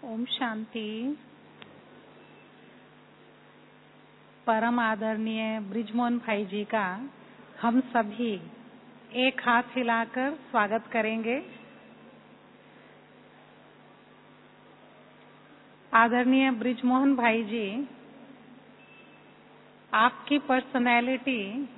ओम शांति। परम आदरणीय ब्रिजमोहन भाई जी का हम सभी एक हाथ हिलाकर स्वागत करेंगे। आदरणीय ब्रिजमोहन भाई जी, आपकी पर्सनैलिटी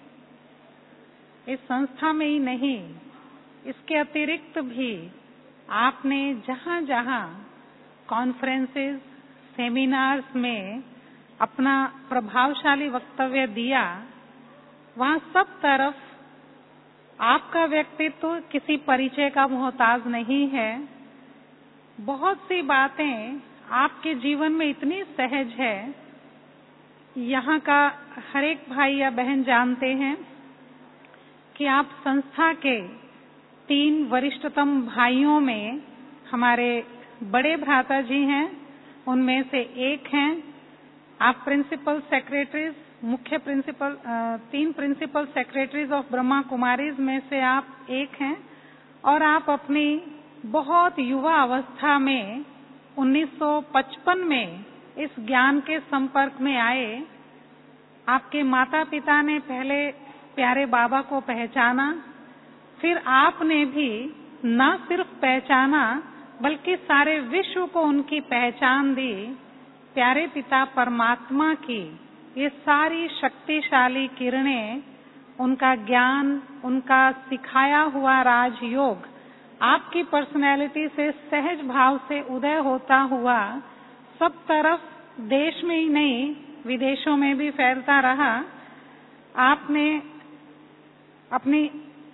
इस संस्था में ही नहीं, इसके अतिरिक्त भी आपने जहाँ जहाँ कॉन्फ्रेंसेस, सेमिनार्स में अपना प्रभावशाली वक्तव्य दिया, वहाँ सब तरफ आपका व्यक्तित्व किसी परिचय का मोहताज नहीं है। बहुत सी बातें आपके जीवन में इतनी सहज है, यहाँ का हर एक भाई या बहन जानते हैं कि आप संस्था के 3 वरिष्ठतम भाइयों में हमारे बड़े भ्राता जी हैं, उनमें से एक हैं। आप प्रिंसिपल सेक्रेटरीज, मुख्य principal 3 principal secretaries of Brahma Kumaris में से आप एक हैं, और आप अपनी बहुत युवा अवस्था में 1955 में इस ज्ञान के संपर्क में आए। आपके माता पिता ने पहले प्यारे बाबा को पहचाना, फिर आपने भी न सिर्फ पहचाना बल्कि सारे विश्व को उनकी पहचान दी। प्यारे पिता परमात्मा की ये सारी शक्तिशाली किरणें, उनका ज्ञान, उनका सिखाया हुआ राजयोग आपकी पर्सनैलिटी से सहज भाव से उदय होता हुआ सब तरफ, देश में ही नहीं विदेशों में भी फैलता रहा। आपने अपनी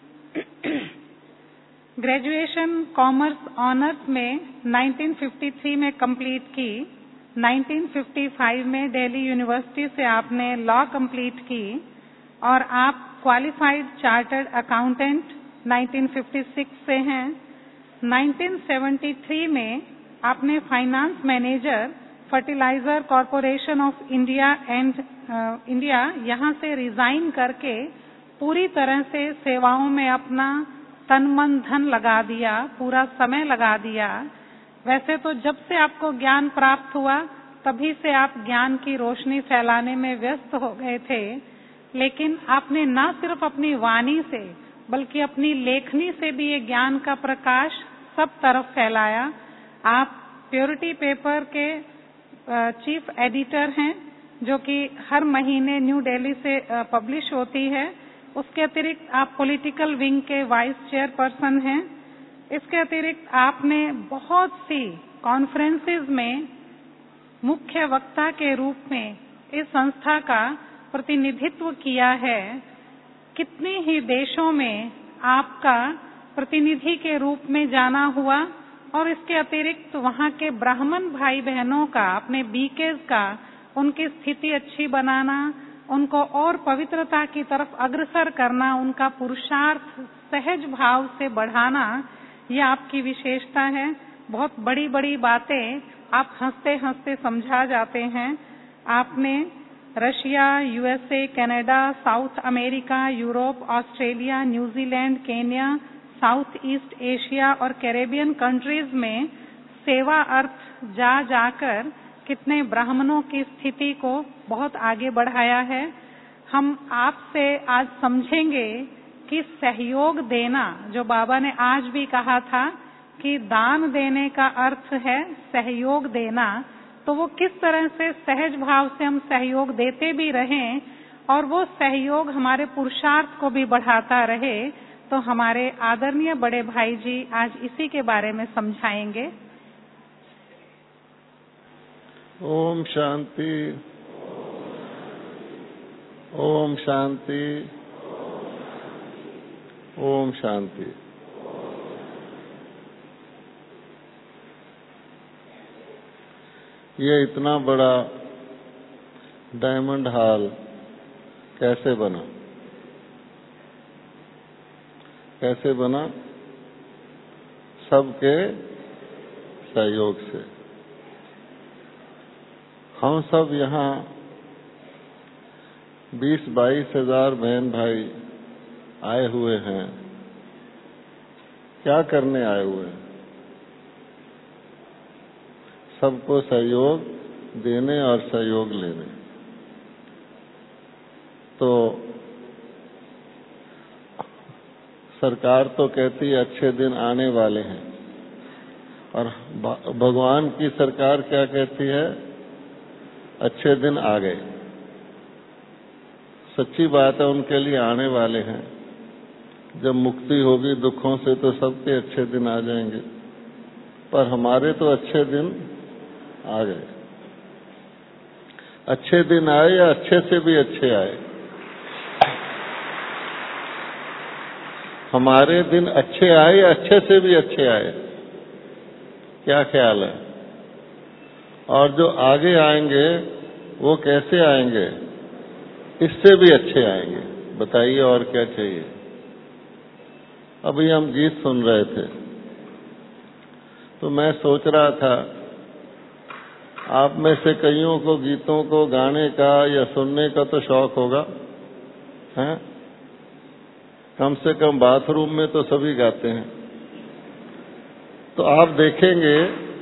ग्रेजुएशन कॉमर्स ऑनर्स में 1953 में कंप्लीट की। 1955 में दिल्ली यूनिवर्सिटी से आपने लॉ कंप्लीट की और आप क्वालिफाइड चार्टर्ड अकाउंटेंट 1956 से हैं। 1973 में आपने finance manager fertiliser corporation of India यहाँ से रिजाइन करके पूरी तरह से सेवाओं में अपना तन मन धन लगा दिया, पूरा समय लगा दिया। वैसे तो जब से आपको ज्ञान प्राप्त हुआ तभी से आप ज्ञान की रोशनी फैलाने में व्यस्त हो गए थे, लेकिन आपने न सिर्फ अपनी वाणी से बल्कि अपनी लेखनी से भी ये ज्ञान का प्रकाश सब तरफ फैलाया। आप प्योरिटी पेपर के चीफ एडिटर हैं, जो कि हर महीने न्यू दिल्ली से पब्लिश होती है। उसके अतिरिक्त आप पॉलिटिकल विंग के वाइस चेयरपर्सन हैं। इसके अतिरिक्त आपने बहुत सी कॉन्फ्रेंसेस में मुख्य वक्ता के रूप में इस संस्था का प्रतिनिधित्व किया है। कितने ही देशों में आपका प्रतिनिधि के रूप में जाना हुआ, और इसके अतिरिक्त वहाँ के ब्राह्मण भाई बहनों का, अपने बीकेज का, उनकी स्थिति अच्छी बनाना, उनको और पवित्रता की तरफ अग्रसर करना, उनका पुरुषार्थ सहज भाव से बढ़ाना, ये आपकी विशेषता है। बहुत बड़ी बड़ी बातें आप हंसते हंसते समझा जाते हैं। आपने Russia, USA, Canada, South America, Europe, Australia, New Zealand, Kenya, South East Asia और कैरेबियन कंट्रीज में सेवा अर्थ जाकर कितने ब्राह्मणों की स्थिति को बहुत आगे बढ़ाया है। हम आपसे आज समझेंगे कि सहयोग देना, जो बाबा ने आज भी कहा था कि दान देने का अर्थ है सहयोग देना, तो वो किस तरह से सहज भाव से हम सहयोग देते भी रहें और वो सहयोग हमारे पुरुषार्थ को भी बढ़ाता रहे। तो हमारे आदरणीय बड़े भाई जी आज इसी के बारे में समझाएंगे। ओम शांति, ओम शांति, ओम शांति। ये इतना बड़ा डायमंड हॉल कैसे बना? कैसे बना? सबके सहयोग से। हम सब यहाँ 20-22 हजार बहन भाई आए हुए हैं। क्या करने आए हुए हैं? सबको सहयोग देने और सहयोग लेने। तो सरकार तो कहती है अच्छे दिन आने वाले हैं, और भगवान की सरकार क्या कहती है? अच्छे दिन आ गए। सच्ची बात है, उनके लिए आने वाले हैं। जब मुक्ति होगी दुखों से तो सबके अच्छे दिन आ जाएंगे, पर हमारे तो अच्छे दिन आ गए। अच्छे दिन आए या अच्छे से भी अच्छे आए? हमारे दिन अच्छे आए या अच्छे से भी अच्छे आए? क्या ख्याल है? और जो आगे आएंगे वो कैसे आएंगे? इससे भी अच्छे आएंगे। बताइए और क्या चाहिए? अभी हम गीत सुन रहे थे तो मैं सोच रहा था, आप में से कईयों को गीतों को गाने का या सुनने का तो शौक होगा, हैं? कम से कम बाथरूम में तो सभी गाते हैं। तो आप देखेंगे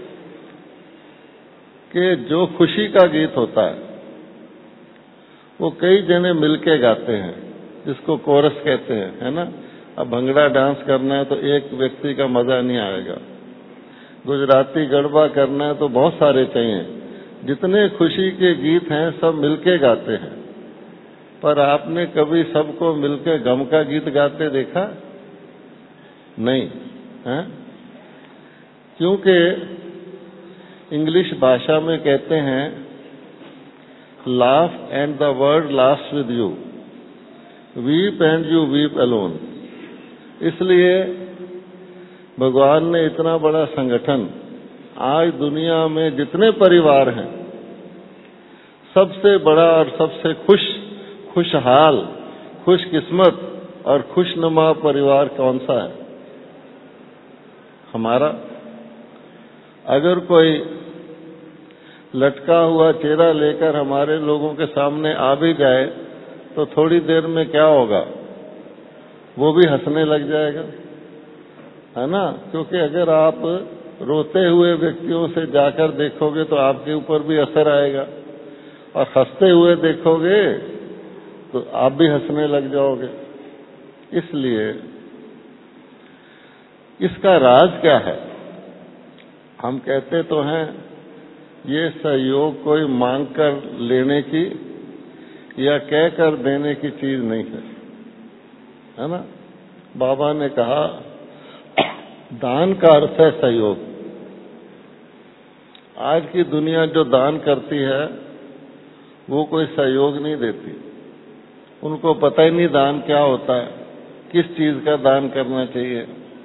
कि जो खुशी का गीत होता है वो कई जने मिलके गाते हैं, जिसको कोरस कहते हैं, है ना? अब भंगड़ा डांस करना है तो एक व्यक्ति का मजा नहीं आएगा। गुजराती गरबा करना है तो बहुत सारे चाहिए। जितने खुशी के गीत हैं सब मिलके गाते हैं, पर आपने कभी सबको मिलके गम का गीत गाते देखा? नहीं है? क्योंकि इंग्लिश भाषा में कहते हैं laugh and the world laughs with you, weep and you weep alone। इसलिए भगवान ने इतना बड़ा संगठन, आज दुनिया में जितने परिवार हैं सबसे बड़ा और सबसे खुशहाल, खुशकिस्मत और खुशनुमा परिवार कौन सा है? हमारा। अगर कोई लटका हुआ चेहरा लेकर हमारे लोगों के सामने आ भी जाए तो थोड़ी देर में क्या होगा? वो भी हंसने लग जाएगा, है ना? क्योंकि अगर आप रोते हुए व्यक्तियों से जाकर देखोगे तो आपके ऊपर भी असर आएगा, और हंसते हुए देखोगे तो आप भी हंसने लग जाओगे। इसलिए इसका राज क्या है? हम कहते तो हैं ये सहयोग कोई मांग कर लेने की या कह कर देने की चीज नहीं है ना? बाबा ने कहा दान का अर्थ है सहयोग। आज की दुनिया जो दान करती है वो कोई सहयोग नहीं देती। उनको पता ही नहीं दान क्या होता है, किस चीज का दान करना चाहिए।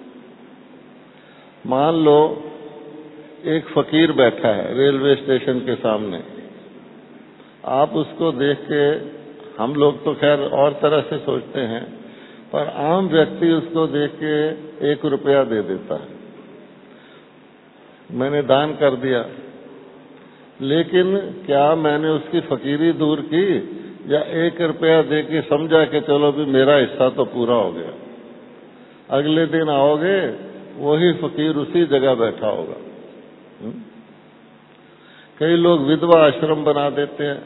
मान लो एक फकीर बैठा है रेलवे स्टेशन के सामने, आप उसको देख के, हम लोग तो खैर और तरह से सोचते हैं, पर आम व्यक्ति उसको देख के 1 रुपया दे देता है, मैंने दान कर दिया। लेकिन क्या मैंने उसकी फकीरी दूर की, या 1 रुपया दे के समझा कि चलो भी मेरा हिस्सा तो पूरा हो गया? अगले दिन आओगे वही फकीर उसी जगह बैठा होगा। कई लोग विधवा आश्रम बना देते हैं।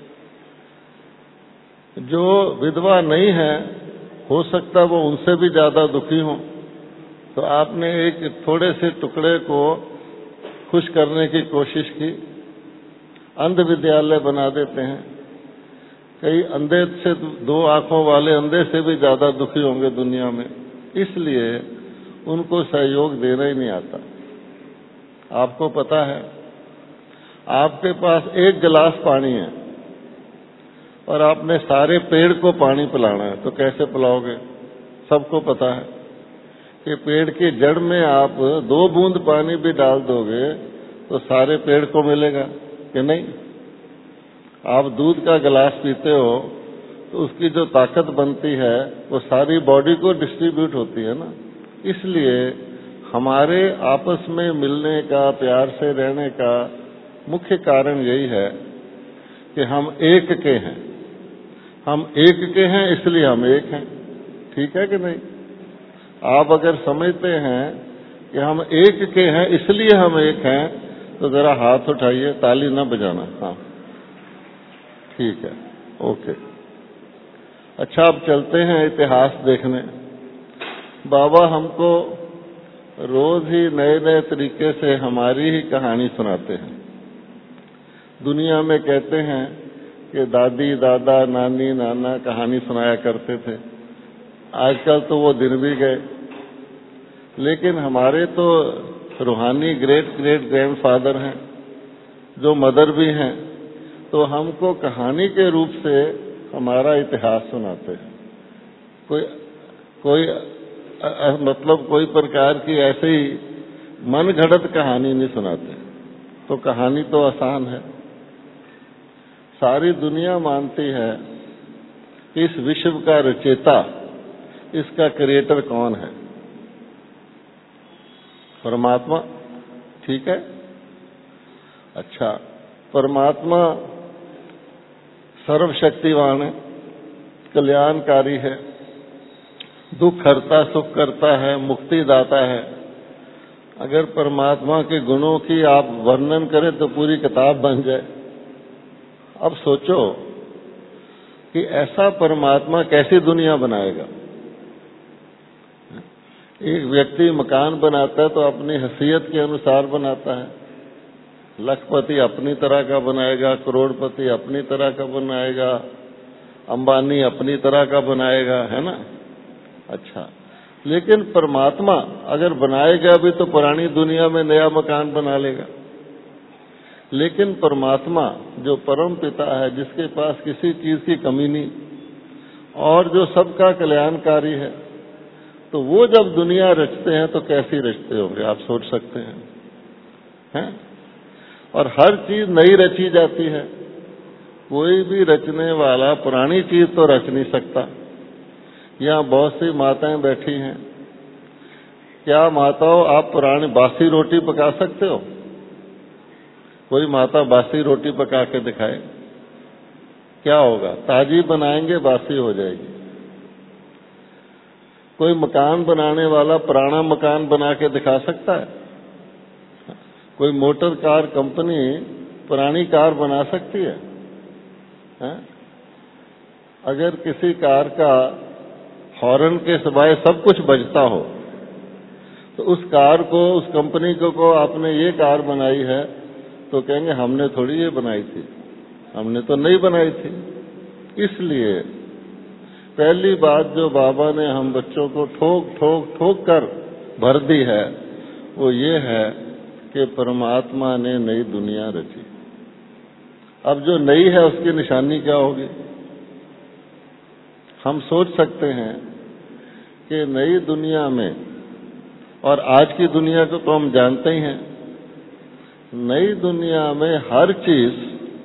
जो विधवा नहीं है, हो सकता वो उनसे भी ज्यादा दुखी हो, तो आपने एक थोड़े से टुकड़े को खुश करने की कोशिश की। अंध विद्यालय बना देते हैं। कई अंधे से, 2 आंखों वाले अंधे से भी ज्यादा दुखी होंगे दुनिया में, इसलिए उनको सहयोग देना ही नहीं आता। आपको पता है, आपके पास 1 गिलास पानी है और आपने सारे पेड़ को पानी पिलाना है, तो कैसे पिलाओगे? सबको पता है कि पेड़ की जड़ में आप 2 बूंद पानी भी डाल दोगे तो सारे पेड़ को मिलेगा कि नहीं? आप दूध का गिलास पीते हो तो उसकी जो ताकत बनती है वो सारी बॉडी को डिस्ट्रीब्यूट होती है ना। इसलिए हमारे आपस में मिलने का, प्यार से रहने का मुख्य कारण यही है कि हम एक के हैं। हम एक के हैं इसलिए हम एक हैं। ठीक है कि नहीं? आप अगर समझते हैं कि हम एक के हैं इसलिए हम एक हैं, तो जरा हाथ उठाइए, ताली ना बजाना। हाँ ठीक है, ओके। अच्छा, अब चलते हैं इतिहास देखने। बाबा हमको रोज ही नए नए तरीके से हमारी ही कहानी सुनाते हैं। दुनिया में कहते हैं कि दादी दादा नानी नाना कहानी सुनाया करते थे, आजकल तो वो दिन भी गए। लेकिन हमारे तो रूहानी ग्रेट ग्रेट ग्रैंडफादर हैं, जो मदर भी हैं, तो हमको कहानी के रूप से हमारा इतिहास सुनाते हैं। कोई मतलब कोई प्रकार की ऐसे ही मन घड़त कहानी नहीं सुनाते। तो कहानी तो आसान है। सारी दुनिया मानती है कि इस विश्व का रचयिता, इसका क्रिएटर कौन है? परमात्मा। ठीक है। अच्छा, परमात्मा सर्वशक्तिवान है, कल्याणकारी है, दुख हरता सुख करता है, मुक्ति दाता है। अगर परमात्मा के गुणों की आप वर्णन करें तो पूरी किताब बन जाए। अब सोचो कि ऐसा परमात्मा कैसी दुनिया बनाएगा? एक व्यक्ति मकान बनाता है तो अपनी हैसियत के अनुसार बनाता है। लखपति अपनी तरह का बनाएगा, करोड़पति अपनी तरह का बनाएगा, अंबानी अपनी तरह का बनाएगा, है ना? अच्छा, लेकिन परमात्मा अगर बनाएगा भी तो पुरानी दुनिया में नया मकान बना लेगा। लेकिन परमात्मा जो परम पिता है, जिसके पास किसी चीज की कमी नहीं और जो सबका कल्याणकारी है, तो वो जब दुनिया रचते हैं तो कैसी रचते होंगे आप सोच सकते हैं? और हर चीज नई रची जाती है। कोई भी रचने वाला पुरानी चीज तो रच नहीं सकता। यहाँ बहुत सी माताएं बैठी हैं। क्या माताओं आप पुरानी बासी रोटी पका सकते हो? कोई माता बासी रोटी पका के दिखाए, क्या होगा? ताजी बनाएंगे, बासी हो जाएगी। कोई मकान बनाने वाला पुराना मकान बना के दिखा सकता है? कोई मोटर कार कंपनी पुरानी कार बना सकती है? अगर किसी कार का हॉर्न के सिवाय सब कुछ बजता हो तो उस कार को, उस कंपनी को आपने ये कार बनाई है तो कहेंगे हमने थोड़ी ये बनाई थी, हमने तो नहीं बनाई थी। इसलिए पहली बात जो बाबा ने हम बच्चों को ठोक ठोक ठोक कर भर दी है वो ये है कि परमात्मा ने नई दुनिया रची। अब जो नई है उसकी निशानी क्या होगी? हम सोच सकते हैं कि नई दुनिया में, और आज की दुनिया को तो हम जानते ही हैं, नई दुनिया में हर चीज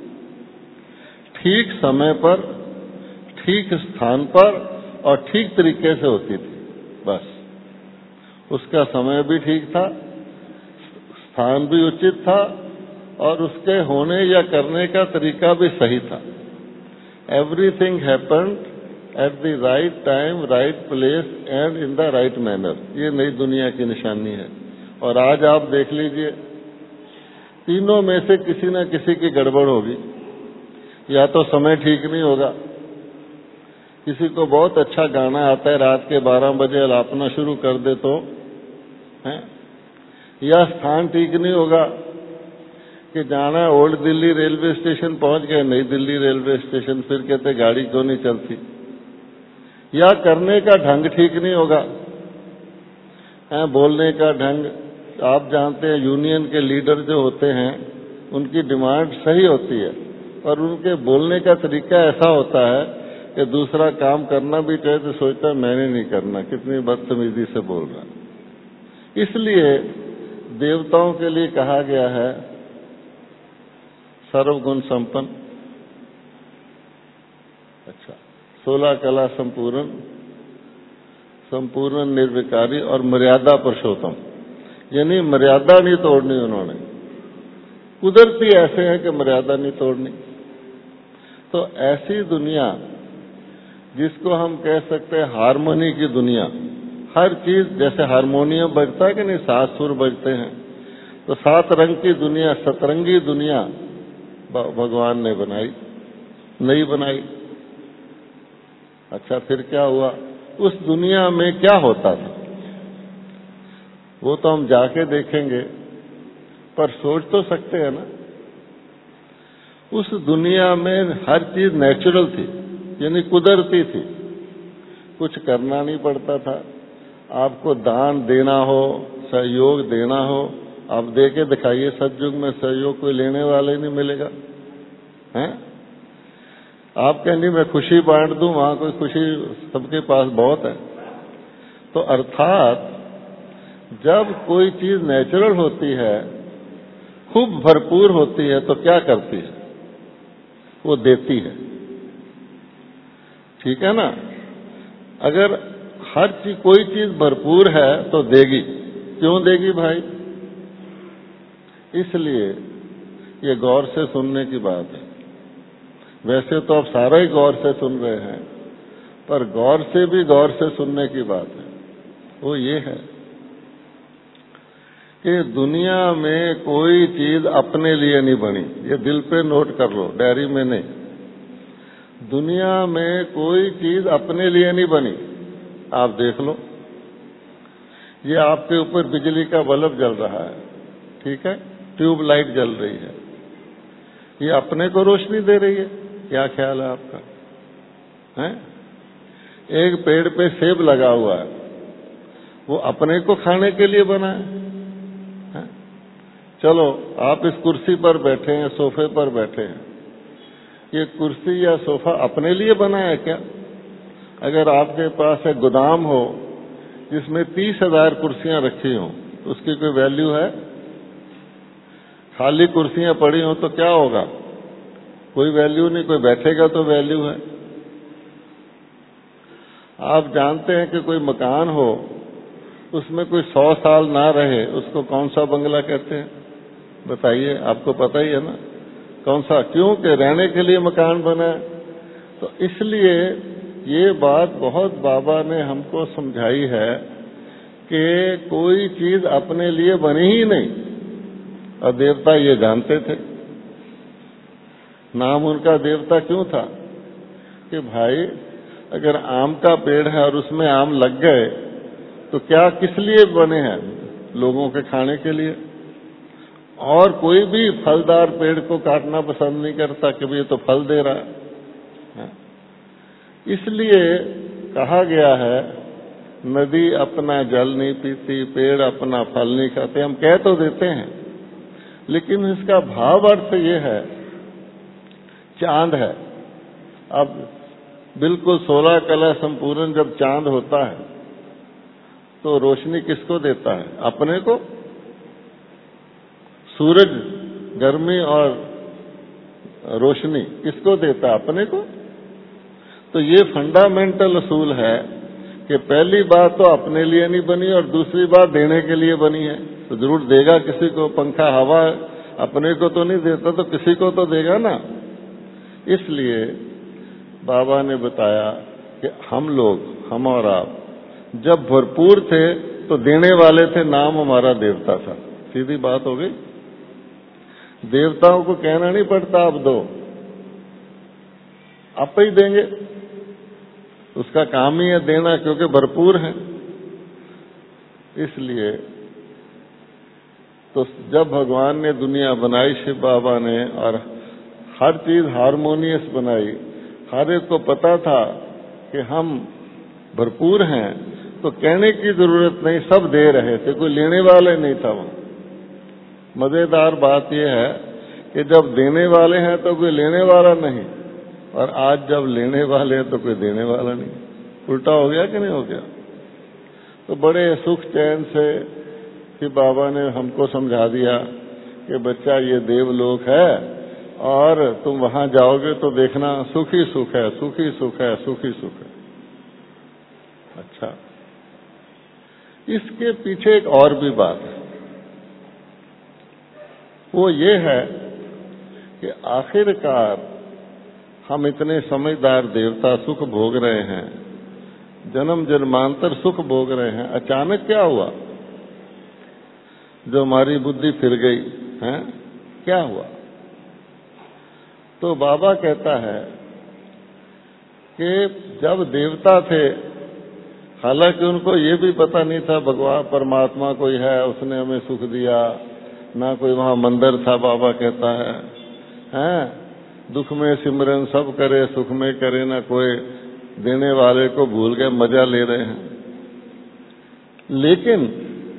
ठीक समय पर, ठीक स्थान पर और ठीक तरीके से होती थी। बस उसका समय भी ठीक था, स्थान भी उचित था और उसके होने या करने का तरीका भी सही था। Everything happened at the right time, right place and in the right manner. ये नई दुनिया की निशानी है। और आज आप देख लीजिए, तीनों में से किसी न किसी की गड़बड़ होगी। या तो समय ठीक नहीं होगा, किसी को बहुत अच्छा गाना आता है, रात के 12 बजे अलापना शुरू कर दे तो है, या स्थान ठीक नहीं होगा कि जाना है ओल्ड दिल्ली रेलवे स्टेशन, पहुंच गए नई दिल्ली रेलवे स्टेशन, फिर कहते गाड़ी क्यों नहीं चलती। या करने का ढंग ठीक नहीं होगा, बोलने का ढंग। आप जानते हैं यूनियन के लीडर जो होते हैं उनकी डिमांड सही होती है और उनके बोलने का तरीका ऐसा होता है कि दूसरा काम करना भी चाहे तो सोचता है मैंने नहीं करना, कितनी बदतमीजी से बोल रहा। इसलिए देवताओं के लिए कहा गया है सर्वगुण संपन्न, अच्छा 16 कला संपूर्ण, संपूर्ण निर्विकारी और मर्यादा पुरुषोत्तम। यानी मर्यादा नहीं तोड़नी उन्होंने। कुदरती ऐसे हैं कि मर्यादा नहीं तोड़नी। तो ऐसी दुनिया जिसको हम कह सकते हैं हारमोनी की दुनिया, हर चीज जैसे हारमोनियम बजता है कि नहीं, सात सुर बजते हैं, तो 7 रंग की दुनिया, सतरंगी दुनिया भगवान ने बनाई, नहीं बनाई। अच्छा, फिर क्या हुआ? उस दुनिया में क्या होता था वो तो हम जाके देखेंगे, पर सोच तो सकते हैं ना। उस दुनिया में हर चीज नेचुरल थी, यानी कुदरती थी, कुछ करना नहीं पड़ता था। आपको दान देना हो, सहयोग देना हो, आप दे के दिखाइए। सतयुग में सहयोग कोई लेने वाला ही नहीं मिलेगा, हैं? आप कहेंगे मैं खुशी बांट दूं, वहां कोई खुशी सबके पास बहुत है। तो अर्थात जब कोई चीज नेचुरल होती है, खूब भरपूर होती है, तो क्या करती है? वो देती है। ठीक है ना? अगर हर चीज, कोई चीज भरपूर है तो देगी। क्यों देगी भाई? इसलिए ये गौर से सुनने की बात है। वैसे तो आप सारा ही गौर से सुन रहे हैं, पर गौर से भी गौर से सुनने की बात है। वो ये है कि दुनिया में कोई चीज अपने लिए नहीं बनी। ये दिल पे नोट कर लो, डायरी में नहीं। दुनिया में कोई चीज अपने लिए नहीं बनी। आप देख लो, ये आपके ऊपर बिजली का बल्ब जल रहा है, ठीक है, ट्यूबलाइट जल रही है, ये अपने को रोशनी दे रही है। क्या ख्याल है आपका? हैं? एक पेड़ पे सेब लगा हुआ है, वो अपने को खाने के लिए बना है? चलो, आप इस कुर्सी पर बैठे हैं, सोफे पर बैठे हैं, ये कुर्सी या सोफा अपने लिए बना है क्या? अगर आपके पास एक गोदाम हो जिसमें 30,000 कुर्सियां रखी हों, तो उसकी कोई वैल्यू है? खाली कुर्सियां पड़ी हों तो क्या होगा? कोई वैल्यू नहीं। कोई बैठेगा तो वैल्यू है। आप जानते हैं कि कोई मकान हो, उसमें कोई 100 साल ना रहे, उसको कौन सा बंगला कहते हैं? बताइए, आपको पता ही है ना कौन सा? क्यों? कि रहने के लिए मकान बना है। तो इसलिए ये बात बहुत बाबा ने हमको समझाई है कि कोई चीज अपने लिए बनी ही नहीं। और देवता ये जानते थे। नाम उनका देवता क्यों था? कि भाई अगर आम का पेड़ है और उसमें आम लग गए तो क्या, किस लिए बने हैं? लोगों के खाने के लिए। और कोई भी फलदार पेड़ को काटना पसंद नहीं करता कि ये तो फल दे रहा है। इसलिए कहा गया है, नदी अपना जल नहीं पीती, पेड़ अपना फल नहीं खाते। हम कह तो देते हैं, लेकिन इसका भाव अर्थ ये है, चांद है। अब बिल्कुल 16 कला संपूर्ण जब चांद होता है तो रोशनी किसको देता है? अपने को। सूरज गर्मी और रोशनी किसको देता है? अपने को। तो ये फंडामेंटल असूल है कि पहली बात तो अपने लिए नहीं बनी और दूसरी बात देने के लिए बनी है। तो जरूर देगा किसी को। पंखा हवा अपने को तो नहीं देता, तो किसी को तो देगा ना। इसलिए बाबा ने बताया कि हम लोग, हम और आप जब भरपूर थे तो देने वाले थे, नाम हमारा देवता था। सीधी बात हो गई। देवताओं को कहना नहीं पड़ता आप दो, आप ही देंगे। उसका काम ही है देना, क्योंकि भरपूर है। इसलिए तो जब भगवान ने दुनिया बनाई, शिव बाबा ने, और हर चीज हारमोनियस बनाई, हर एक को पता था कि हम भरपूर हैं, तो कहने की जरूरत नहीं, सब दे रहे थे, कोई लेने वाले नहीं था वहां। मजेदार बात यह है कि जब देने वाले हैं तो कोई लेने वाला नहीं, और आज जब लेने वाले हैं तो कोई देने वाला नहीं। उल्टा हो गया कि नहीं हो गया? तो बड़े सुख चैन से कि बाबा ने हमको समझा दिया कि बच्चा ये देवलोक है और तुम वहां जाओगे तो देखना सुख ही सुख है, सुख ही सुख है, सुख ही सुख है। अच्छा, इसके पीछे एक और भी बात है। वो ये है कि आखिरकार हम इतने समझदार देवता सुख भोग रहे हैं, जन्म जन्मांतर सुख भोग रहे हैं, अचानक क्या हुआ? जो हमारी बुद्धि फिर गई है, क्या हुआ? तो बाबा कहता है कि जब देवता थे, हालांकि उनको ये भी पता नहीं था भगवान परमात्मा कोई है, उसने हमें सुख दिया, ना कोई वहां मंदिर था, बाबा कहता है, हैं? दुख में सिमरन सब करे, सुख में करे ना कोई, देने वाले को भूल गए, मजा ले रहे हैं। लेकिन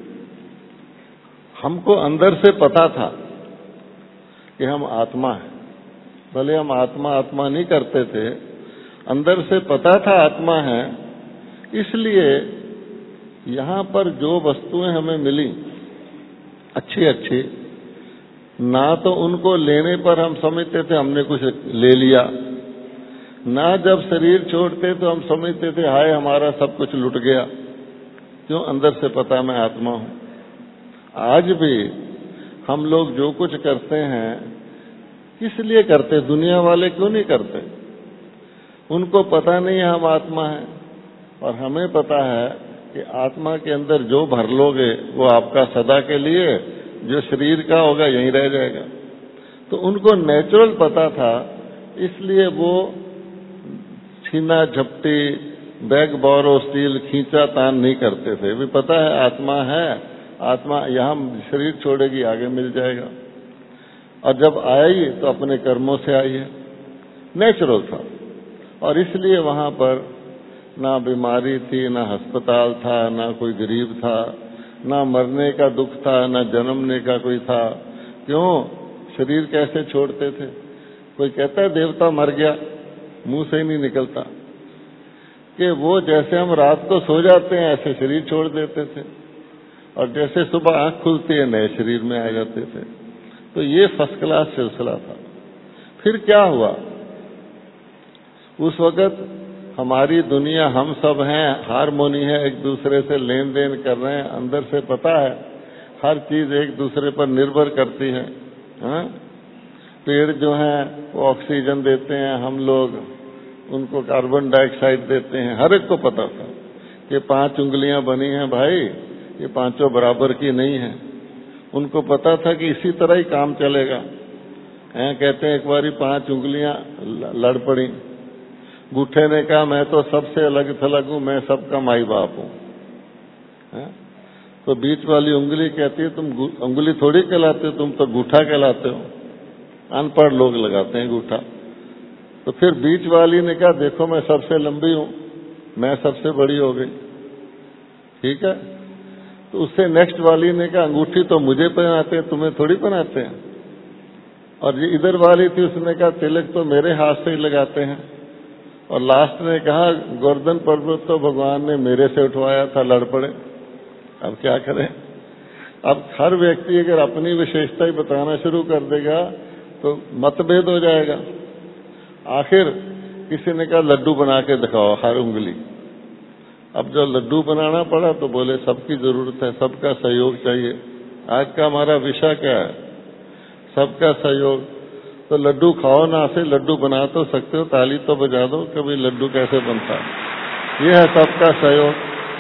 हमको अंदर से पता था कि हम आत्मा हैं। भले हम आत्मा आत्मा नहीं करते थे, अंदर से पता था आत्मा है। इसलिए यहां पर जो वस्तुएं हमें मिली अच्छी अच्छी, ना तो उनको लेने पर हम समझते थे हमने कुछ ले लिया, ना जब शरीर छोड़ते तो हम समझते थे हाय हमारा सब कुछ लुट गया। क्यों? अंदर से पता मैं आत्मा हूं। आज भी हम लोग जो कुछ करते हैं किस लिए करते? दुनिया वाले क्यों नहीं करते? उनको पता नहीं है हम आत्मा है, और हमें पता है कि आत्मा के अंदर जो भर लोगे वो आपका सदा के लिए, जो शरीर का होगा यहीं रह जाएगा। तो उनको नेचुरल पता था, इसलिए वो छीना झपटी, बैग बोरो स्टील, खींचा तान नहीं करते थे। भी पता है आत्मा है, आत्मा यहाँ शरीर छोड़ेगी आगे मिल जाएगा, और जब आई तो अपने कर्मों से आई है, नेचुरल था। और इसलिए वहां पर ना बीमारी थी, ना अस्पताल था, ना कोई गरीब था, ना मरने का दुख था, ना जन्मने का कोई था। क्यों? शरीर कैसे छोड़ते थे? कोई कहता है देवता मर गया, मुंह से ही नहीं निकलता कि वो जैसे हम रात को सो जाते हैं ऐसे शरीर छोड़ देते थे, और जैसे सुबह आंख खुलती है नए शरीर में आ जाते थे। तो ये फर्स्ट क्लास सिलसिला था। फिर क्या हुआ? उस वक्त हमारी दुनिया हम सब हैं, हारमोनी है, एक दूसरे से लेन देन कर रहे हैं, अंदर से पता है हर चीज एक दूसरे पर निर्भर करती है। हाँ? पेड़ जो हैं वो ऑक्सीजन देते हैं, हम लोग उनको कार्बन डाइऑक्साइड देते हैं। हर एक को पता था कि 5 उंगलियां बनी हैं भाई, ये पांचों बराबर की नहीं है। उनको पता था कि इसी तरह ही काम चलेगा। कहते हैं एक बारी 5 उंगलियां लड़ पड़ी, गूठे ने कहा मैं तो सबसे अलग थलग हूं, मैं सबका माई बाप हूं। तो बीच वाली उंगली कहती है तुम उंगली थोड़ी कहलाते हो, तुम तो गूठा कहलाते हो। अनपढ़ लोग लगाते हैं गूठा। तो फिर बीच वाली ने कहा देखो मैं सबसे लंबी हूं, मैं सबसे बड़ी हो गई। ठीक है। तो उससे नेक्स्ट वाली ने कहा अंगूठी तो मुझे पहनाते हैं, तुम्हें थोड़ी पहनाते हैं। और ये इधर वाली थी, उसने कहा तिलक तो मेरे हाथ से ही लगाते हैं। और लास्ट ने कहा गोवर्धन पर्वत तो भगवान ने मेरे से उठवाया था, लड़ पड़े। अब क्या करें? अब हर व्यक्ति अगर अपनी विशेषता ही बताना शुरू कर देगा तो मतभेद हो जाएगा। आखिर किसी ने कहा लड्डू बना के दिखाओ हर उंगली। अब जो लड्डू बनाना पड़ा तो बोले सबकी जरूरत है, सबका सहयोग चाहिए। आज का हमारा विषय क्या है? सबका सहयोग। तो लड्डू खाओ ना, से लड्डू बना तो सकते हो, ताली तो बजा दो कि भाई लड्डू कैसे बनता है। ये है सबका सहयोग।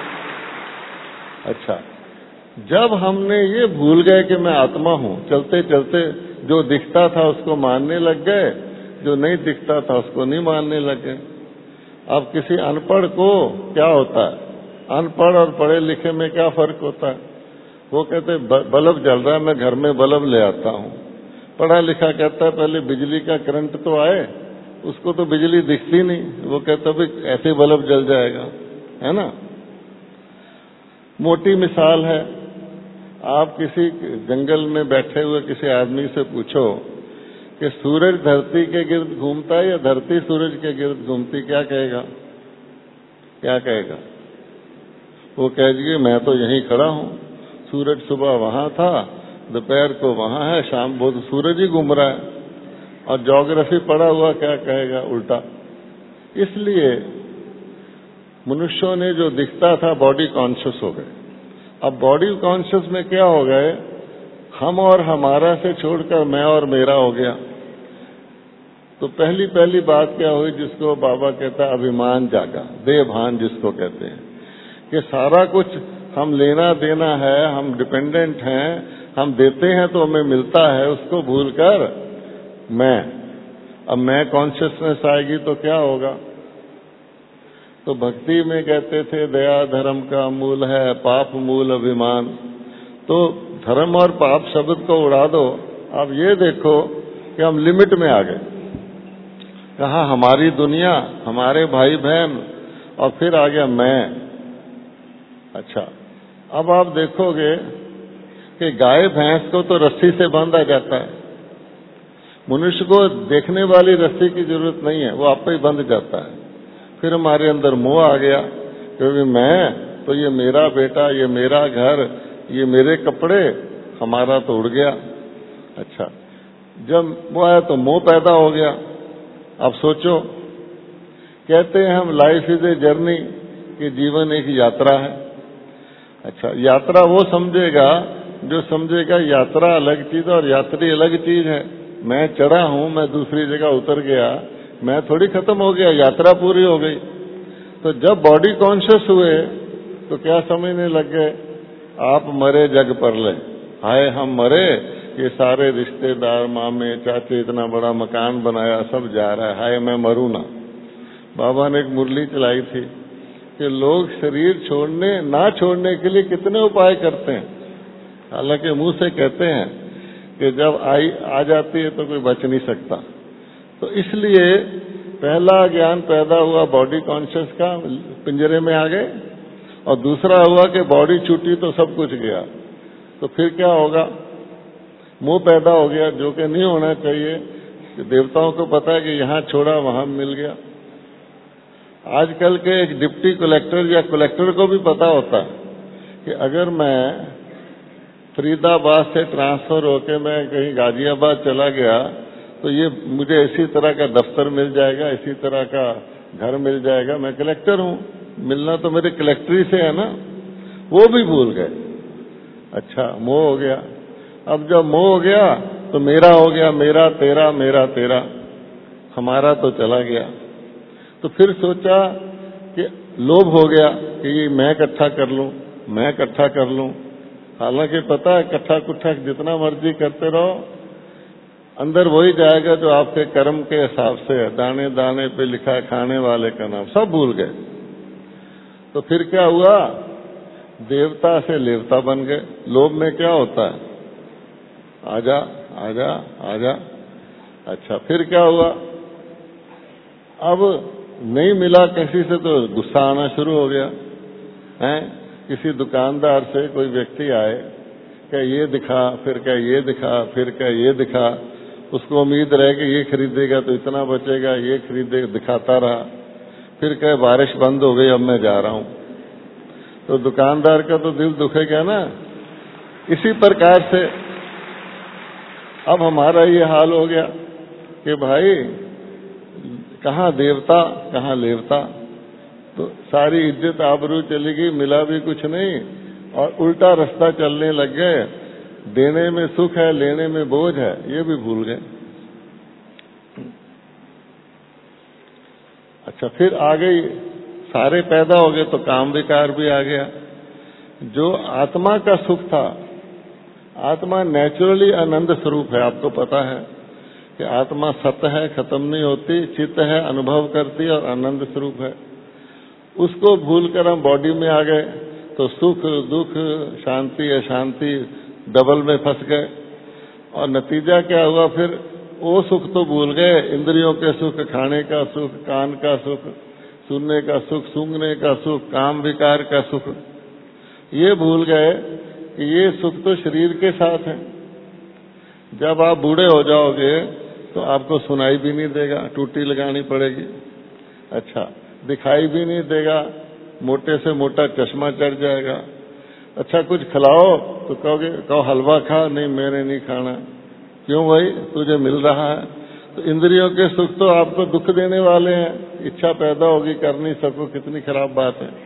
अच्छा, जब हमने ये भूल गए कि मैं आत्मा हूं, चलते चलते जो दिखता था उसको मानने लग गए, जो नहीं दिखता था उसको नहीं मानने लग गए। अब किसी अनपढ़ को क्या होता है? अनपढ़ और पढ़े लिखे में क्या फर्क होता है? वो कहते बल्ब जल रहा है, मैं घर में बल्ब ले आता हूं। पढ़ा लिखा कहता है पहले बिजली का करंट तो आए, उसको तो बिजली दिखती नहीं, वो कहता भाई ऐसे बल्ब जल जाएगा, है ना। मोटी मिसाल है, आप किसी जंगल में बैठे हुए किसी आदमी से पूछो कि सूरज धरती के गिर्द घूमता है या धरती सूरज के गिर्द घूमती, क्या कहेगा? क्या कहेगा? वो कहेगी मैं तो यहीं खड़ा हूं, सूरज सुबह वहां था, दोपहर को वहां है, शाम को सूरज ही घूम रहा है। और ज्योग्राफी पढ़ा हुआ क्या कहेगा? उल्टा। इसलिए मनुष्यों ने जो दिखता था बॉडी कॉन्शियस हो गए। अब बॉडी कॉन्शियस में क्या हो गए? हम और हमारा से छोड़कर मैं और मेरा हो गया। तो पहली बात क्या हुई, जिसको बाबा कहता है अभिमान जागा, देहभान जिसको कहते हैं, कि सारा कुछ हम लेना देना है, हम डिपेंडेंट हैं, हम देते हैं तो हमें मिलता है, उसको भूलकर अब मैं कॉन्शियसनेस आएगी तो क्या होगा। तो भक्ति में कहते थे दया धर्म का मूल है, पाप मूल अभिमान। तो धर्म और पाप शब्द को उड़ा दो। अब ये देखो कि हम लिमिट में आ गए। कहा हमारी दुनिया, हमारे भाई बहन, और फिर आ गया मैं। अच्छा, अब आप देखोगे कि गाय भैंस को तो रस्सी से बांधा जाता है, मनुष्य को देखने वाली रस्सी की जरूरत नहीं है, वो आपे ही बंध जाता है। फिर हमारे अंदर मोह आ गया, क्योंकि मैं तो ये मेरा बेटा, ये मेरा घर, ये मेरे कपड़े, हमारा तो उड़ गया। अच्छा, जब वो आया तो मोह पैदा हो गया। अब सोचो, कहते हैं हम लाइफ इज ए जर्नी, कि जीवन एक यात्रा है। अच्छा, यात्रा वो समझेगा जो समझेगा यात्रा अलग चीज और यात्री अलग चीज है। मैं चढ़ा हूं, मैं दूसरी जगह उतर गया, मैं थोड़ी खत्म हो गया, यात्रा पूरी हो गई। तो जब बॉडी कॉन्शियस हुए तो क्या समझने लग गए, आप मरे जग पर ले, हाय हम मरे, ये सारे रिश्तेदार, मामे चाचे, इतना बड़ा मकान बनाया, सब जा रहा है, हाय मैं मरूं ना। बाबा ने एक मुरली चलाई थी कि लोग शरीर छोड़ने ना छोड़ने के लिए कितने उपाय करते हैं, हालांकि मुंह से कहते हैं कि जब आ जाती है तो कोई बच नहीं सकता। तो इसलिए पहला ज्ञान पैदा हुआ बॉडी कॉन्शियस का, पिंजरे में आ गए, और दूसरा हुआ कि बॉडी छूटी तो सब कुछ गया। तो फिर क्या होगा, मोह पैदा हो गया, जो कि नहीं होना चाहिए। कि देवताओं को पता है कि यहां छोड़ा वहां मिल गया। आजकल के एक डिप्टी कलेक्टर या कलेक्टर को भी पता होता है कि अगर मैं फरीदाबाद से ट्रांसफर होकर मैं कहीं गाजियाबाद चला गया तो ये मुझे इसी तरह का दफ्तर मिल जाएगा, इसी तरह का घर मिल जाएगा, मैं कलेक्टर हूं, मिलना तो मेरे कलेक्टरी से है ना। वो भी भूल गए। अच्छा, मोह हो गया। अब जब मोह हो गया तो मेरा हो गया, मेरा तेरा, मेरा तेरा, हमारा तो चला गया। तो फिर सोचा कि लोभ हो गया कि ये मैं इकट्ठा कर लूं, मैं इकट्ठा कर लूं। हालांकि पता है इकट्ठा कुट्ठा जितना मर्जी करते रहो, अंदर वही जाएगा जो आपके कर्म के हिसाब से है। दाने दाने पे लिखा है खाने वाले का नाम, सब भूल गए। तो फिर क्या हुआ, देवता से लेवता बन गए। लोभ में क्या होता है, आजा आजा आजा। अच्छा, फिर क्या हुआ, अब नहीं मिला किसी से तो गुस्सा आना शुरू हो गया है। किसी दुकानदार से कोई व्यक्ति आए, क्या ये दिखा, फिर क्या ये दिखा, फिर क्या ये दिखा, उसको उम्मीद रहे कि ये खरीदेगा तो इतना बचेगा, ये खरीदेगा, दिखाता रहा। फिर क्या बारिश बंद हो गई, अब मैं जा रहा हूं। तो दुकानदार का तो दिल दुखेगा ना। इसी प्रकार से अब हमारा ये हाल हो गया कि भाई कहाँ देवता कहाँ लेवता। तो सारी इज्जत आबरू चली गई, मिला भी कुछ नहीं, और उल्टा रास्ता चलने लग गए। देने में सुख है, लेने में बोझ है, ये भी भूल गए। अच्छा, फिर आ गई, सारे पैदा हो गए तो काम विकार भी आ गया। जो आत्मा का सुख था, आत्मा नेचुरली आनंद स्वरूप है, आपको पता है कि आत्मा सत्य है, खत्म नहीं होती, चित्त है, अनुभव करती और आनंद स्वरूप है। उसको भूलकर हम बॉडी में आ गए तो सुख दुख शांति अशांति डबल में फंस गए। और नतीजा क्या हुआ, फिर वो सुख तो भूल गए, इंद्रियों के सुख, खाने का सुख, कान का सुख, सुनने का सुख, सूंघने का सुख, काम विकार का सुख, ये भूल गए कि ये सुख तो शरीर के साथ है। जब आप बूढ़े हो जाओगे तो आपको सुनाई भी नहीं देगा, टूटी लगानी पड़ेगी। अच्छा, दिखाई भी नहीं देगा, मोटे से मोटा चश्मा चढ़ जाएगा। अच्छा, कुछ खिलाओ तो कहोगे, कहो हलवा खा, नहीं मैंने नहीं खाना। क्यों भाई, तुझे मिल रहा है। तो इंद्रियों के सुख तो आपको दुख देने वाले हैं। इच्छा पैदा होगी, कर नहीं सको, कितनी खराब बात है।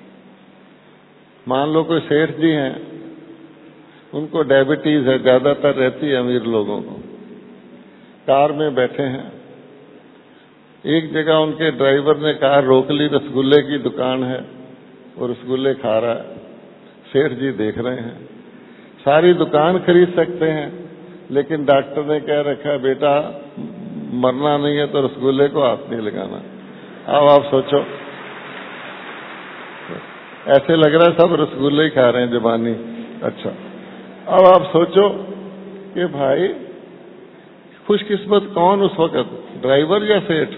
मान लो कोई सेठ जी हैं, उनको डायबिटीज है, ज्यादातर रहती है अमीर लोगों को। कार में बैठे हैं, एक जगह उनके ड्राइवर ने कार रोक ली, रसगुल्ले की दुकान है और रसगुल्ले खा रहा है। सेठ जी देख रहे हैं। सारी दुकान खरीद सकते हैं, लेकिन डॉक्टर ने कह रखा है बेटा मरना नहीं है तो रसगुल्ले को हाथ नहीं लगाना। अब आप सोचो, ऐसे लग रहा है सब रसगुल्ले ही खा रहे हैं जबानी। अच्छा, अब आप सोचो कि भाई खुशकिस्मत कौन उस वक्त, ड्राइवर या सेठ?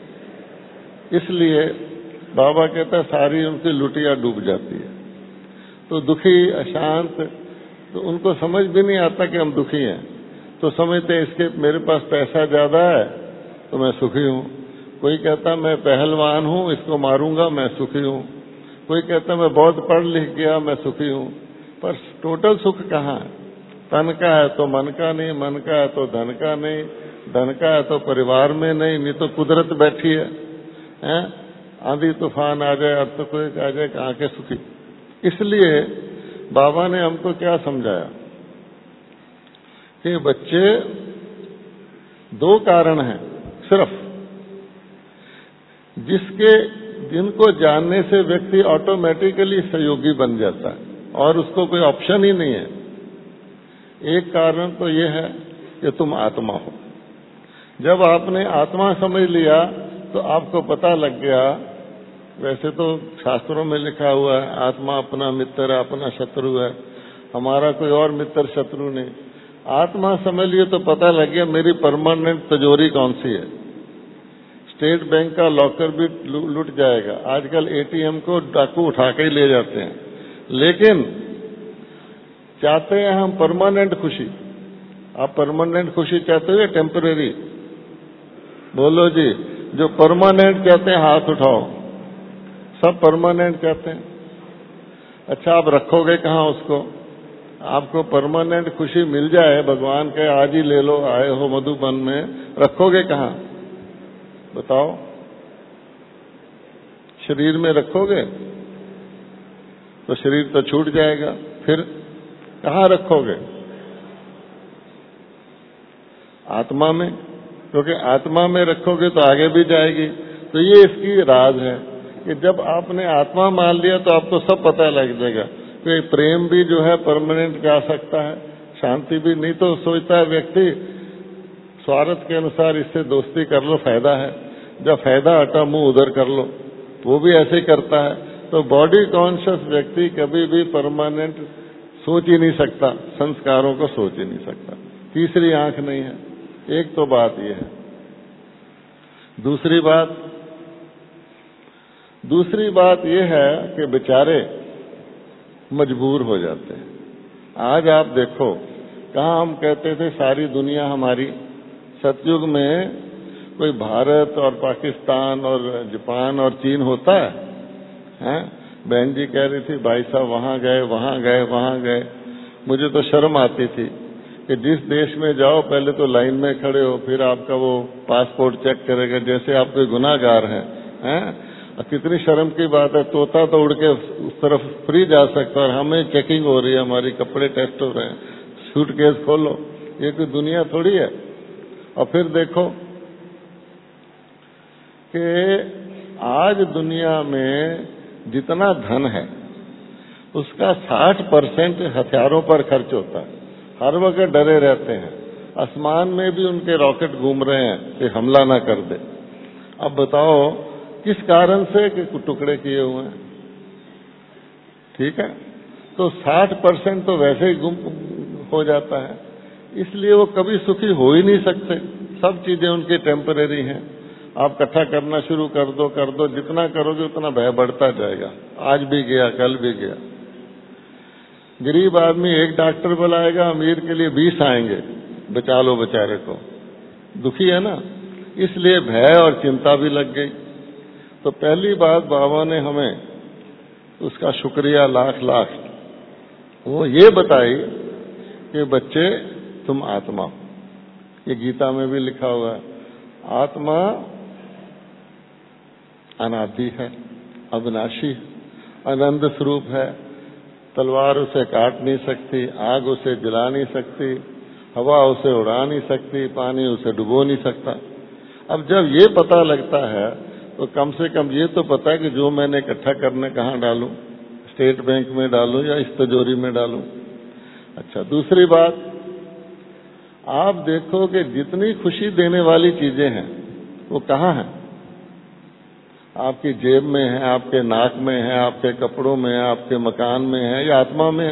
इसलिए बाबा कहता है सारी उनकी लुटिया डूब जाती है। तो दुखी, अशांत, तो उनको समझ भी नहीं आता कि हम दुखी हैं। तो समझते हैं इसके मेरे पास पैसा ज्यादा है तो मैं सुखी हूं। कोई कहता मैं पहलवान हूं, इसको मारूंगा, मैं सुखी हूं। कोई कहता मैं बहुत पढ़ लिख गया, मैं सुखी हूं। पर टोटल सुख कहाँ है? तन का है तो मन का नहीं, मन का है तो धन का नहीं, धन का है तो परिवार में नहीं तो कुदरत बैठी है, हैं? आंधी तूफान आ जाए, अर्थक्वेक आ जाए, कहाँ के सुखी। इसलिए बाबा ने हमको क्या समझाया कि बच्चे दो कारण हैं सिर्फ, जिनको जानने से व्यक्ति ऑटोमेटिकली सहयोगी बन जाता है और उसको कोई ऑप्शन ही नहीं है। एक कारण तो यह है कि तुम आत्मा हो। जब आपने आत्मा समझ लिया तो आपको पता लग गया, वैसे तो शास्त्रों में लिखा हुआ है आत्मा अपना मित्र है, अपना शत्रु है, हमारा कोई और मित्र शत्रु नहीं। आत्मा समझ लिए तो पता लग गया मेरी परमानेंट तिजोरी कौन सी है। स्टेट बैंक का लॉकर भी लूट जाएगा, आजकल एटीएम को डाकू उठा के ही ले जाते हैं, लेकिन चाहते हैं हम परमानेंट खुशी। आप परमानेंट खुशी चाहते हो या टेम्परेरी? बोलो जी। जो परमानेंट कहते हैं हाथ उठाओ। सब परमानेंट कहते हैं। अच्छा, आप रखोगे कहाँ उसको? आपको परमानेंट खुशी मिल जाए, भगवान के आज ही ले लो, आए हो मधुबन में, रखोगे कहाँ? बताओ। शरीर में रखोगे तो शरीर तो छूट जाएगा, फिर कहाँ रखोगे? आत्मा में, क्योंकि आत्मा में रखोगे तो आगे भी जाएगी। तो ये इसकी राज है कि जब आपने आत्मा मान लिया तो आपको सब पता लग जाएगा कि प्रेम भी जो है परमानेंट जा सकता है, शांति भी। नहीं तो सोचता है व्यक्ति स्वार्थ के अनुसार इससे दोस्ती कर लो, फायदा है, जब फायदा हटा मुंह उधर कर लो, वो भी ऐसे ही करता है। तो बॉडी कॉन्शियस व्यक्ति कभी भी परमानेंट सोच ही नहीं सकता, संस्कारों को सोच ही नहीं सकता। तीसरी आंख नहीं है। एक तो बात यह है। दूसरी बात यह है कि बेचारे मजबूर हो जाते हैं। आज आप देखो, कहाँ हम कहते थे सारी दुनिया हमारी। सतयुग में कोई भारत और पाकिस्तान और जापान और चीन होता है, हैं? बहन जी कह रही थी भाई साहब वहां गए, वहां गए, वहां गए। मुझे तो शर्म आती थी कि जिस देश में जाओ पहले तो लाइन में खड़े हो, फिर आपका वो पासपोर्ट चेक करेगा जैसे आप कोई गुनाहगार हैं? कितनी शर्म की बात है। तोता तो उड़ के उस तरफ फ्री जा सकता है और हमें चेकिंग हो रही है, हमारी कपड़े टेस्ट हो रहे हैं, सूटकेस खोलो। ये कोई दुनिया थोड़ी है। और फिर देखो कि आज दुनिया में जितना धन है उसका 60% हथियारों पर खर्च होता है। हर वक्त डरे रहते हैं, आसमान में भी उनके रॉकेट घूम रहे हैं कि हमला ना कर दे। अब बताओ किस कारण से कि टुकड़े किए हुए हैं। ठीक है, तो 60% तो वैसे ही गुम हो जाता है। इसलिए वो कभी सुखी हो ही नहीं सकते। सब चीजें उनकी टेम्परेरी हैं। आप इकट्ठा करना शुरू कर दो, जितना करोगे उतना भय बढ़ता जाएगा। आज भी गया, कल भी गया। गरीब आदमी एक डॉक्टर बुलाएगा, अमीर के लिए 20 आएंगे, बचा लो बेचारे को। दुखी है ना, इसलिए भय और चिंता भी लग गई। तो पहली बात बाबा ने हमें उसका शुक्रिया लाख लाख वो ये बताई कि बच्चे तुम आत्मा हो। ये गीता में भी लिखा हुआ है, आत्मा अनादि है, अविनाशी, आनंद स्वरूप है। तलवार उसे काट नहीं सकती, आग उसे जला नहीं सकती, हवा उसे उड़ा नहीं सकती, पानी उसे डुबो नहीं सकता। अब जब ये पता लगता है तो कम से कम ये तो पता है कि जो मैंने इकट्ठा करने कहाँ डालूं, स्टेट बैंक में डालूं या इस तिजोरी में डालूं। अच्छा, दूसरी बात, आप देखो कि जितनी खुशी देने वाली चीजें हैं वो कहाँ हैं? आपकी जेब में है, आपके नाक में है, आपके कपड़ों में है, आपके मकान में है या आत्मा में है?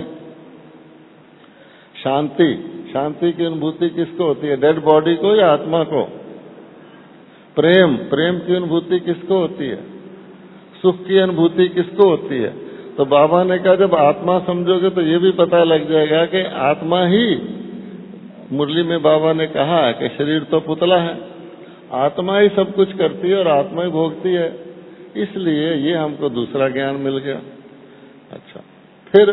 शांति, शांति की अनुभूति किसको होती है? डेड बॉडी को या आत्मा को? प्रेम, प्रेम की अनुभूति किसको होती है? सुख की अनुभूति किसको होती है? तो बाबा ने कहा जब आत्मा समझोगे तो ये भी पता लग जाएगा कि आत्मा ही, मुरली में बाबा ने कहा कि शरीर तो पुतला है, आत्मा ही सब कुछ करती है और आत्मा ही भोगती है, इसलिए ये हमको दूसरा ज्ञान मिल गया। अच्छा, फिर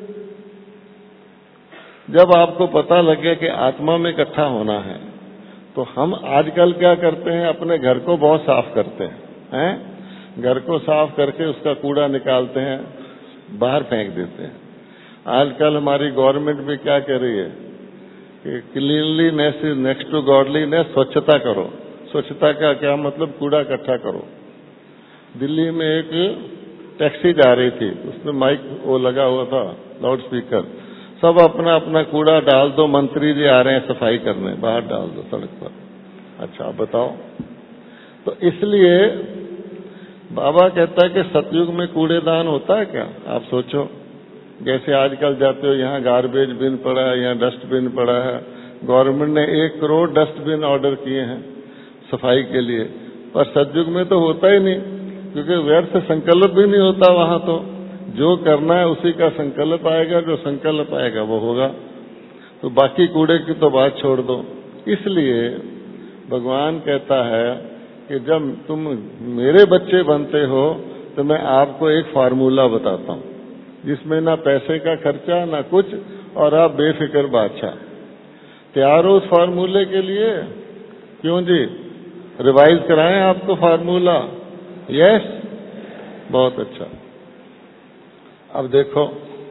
जब आपको पता लग गया कि आत्मा में इकट्ठा होना है, तो हम आजकल क्या करते हैं? अपने घर को बहुत साफ करते हैं, घर को साफ करके उसका कूड़ा निकालते हैं, बाहर फेंक देते हैं। आजकल हमारी गवर्नमेंट भी क्या कह रही है कि cleanliness is next to godliness, स्वच्छता करो। स्वच्छता का क्या मतलब? कूड़ा इकट्ठा करो। दिल्ली में एक टैक्सी जा रही थी, उसमें माइक वो लगा हुआ था, लाउड स्पीकर, सब अपना अपना कूड़ा डाल दो, मंत्री जी आ रहे हैं सफाई करने, बाहर डाल दो सड़क पर। अच्छा, आप बताओ। तो इसलिए बाबा कहता है कि सतयुग में कूड़ेदान होता है क्या? आप सोचो, जैसे आजकल जाते हो, यहाँ गार्बेज बिन पड़ा है, यहाँ डस्टबिन पड़ा है, गवर्नमेंट ने 1 करोड़ डस्टबिन ऑर्डर किए हैं सफाई के लिए, पर सतयुग में तो होता ही नहीं, क्योंकि व्यर्थ संकल्प भी नहीं होता वहां। तो जो करना है उसी का संकल्प आएगा, जो संकल्प आएगा वो होगा, तो बाकी कूड़े की तो बात छोड़ दो। इसलिए भगवान कहता है कि जब तुम मेरे बच्चे बनते हो तो मैं आपको एक फार्मूला बताता हूं, जिसमें ना पैसे का खर्चा ना कुछ, और आप बेफिक्र बादशाह। तैयार हो उस फार्मूले के लिए? क्यों जी, रिवाइज कराएं आपको फार्मूला? यस, बहुत अच्छा। अब देखो,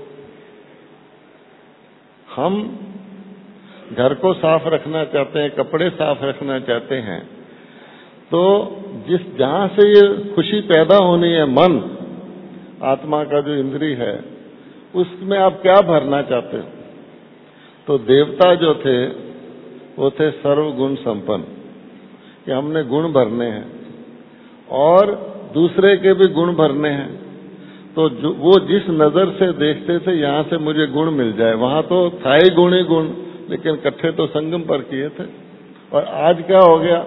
हम घर को साफ रखना चाहते हैं, कपड़े साफ रखना चाहते हैं, तो जहां से ये खुशी पैदा होनी है, मन, आत्मा का जो इंद्री है, उसमें आप क्या भरना चाहते हो? तो देवता जो थे वो थे सर्वगुण संपन्न, कि हमने गुण भरने हैं और दूसरे के भी गुण भरने हैं। तो वो जिस नजर से देखते थे यहां से मुझे गुण मिल जाए, वहां तो था ही गुण ही गुण, लेकिन इकट्ठे तो संगम पर किए थे। और आज क्या हो गया?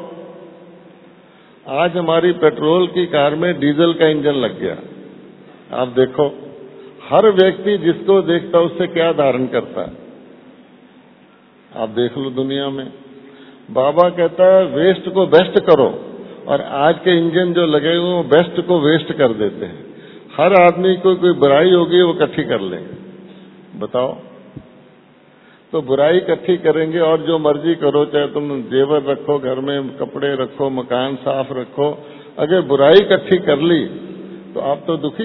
आज हमारी पेट्रोल की कार में डीजल का इंजन लग गया। आप देखो, हर व्यक्ति जिसको देखता उससे क्या धारण करता है, आप देख लो दुनिया में। बाबा कहता है वेस्ट को बेस्ट करो, और आज के इंजन जो लगे हुए वो बेस्ट को वेस्ट कर देते हैं। हर आदमी को कोई बुराई होगी वो इकट्ठी कर लेंगे, बताओ। तो बुराई इकट्ठी करेंगे और जो मर्जी करो, चाहे तुम जेवर रखो, घर में कपड़े रखो, मकान साफ रखो, अगर बुराई इकट्ठी कर ली तो आप तो दुखी।